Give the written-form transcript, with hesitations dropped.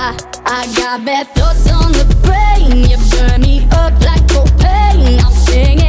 I got bad thoughts on the brain. You burn me up like propane. I'm singing.